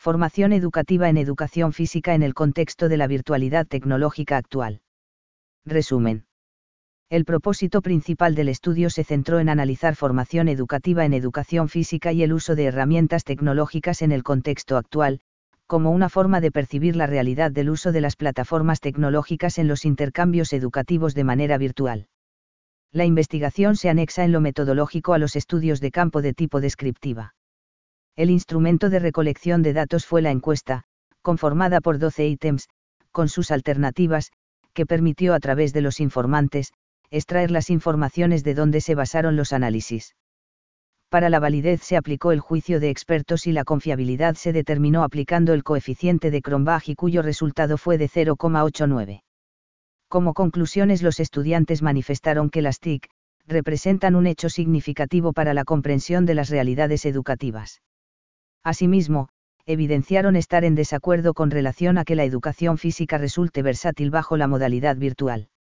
Formación educativa en educación física en el contexto de la virtualidad tecnológica actual. Resumen. El propósito principal del estudio se centró en analizar formación educativa en educación física y el uso de herramientas tecnológicas en el contexto actual, como una forma de percibir la realidad del uso de las plataformas tecnológicas en los intercambios educativos de manera virtual. La investigación se anexa en lo metodológico a los estudios de campo de tipo descriptiva. El instrumento de recolección de datos fue la encuesta, conformada por 12 ítems, con sus alternativas, que permitió a través de los informantes, extraer las informaciones de donde se basaron los análisis. Para la validez se aplicó el juicio de expertos y la confiabilidad se determinó aplicando el coeficiente de Cronbach y cuyo resultado fue de 0,89. Como conclusiones, los estudiantes manifestaron que las TIC representan un hecho significativo para la comprensión de las realidades educativas. Asimismo, evidenciaron estar en desacuerdo con relación a que la educación física resulte versátil bajo la modalidad virtual.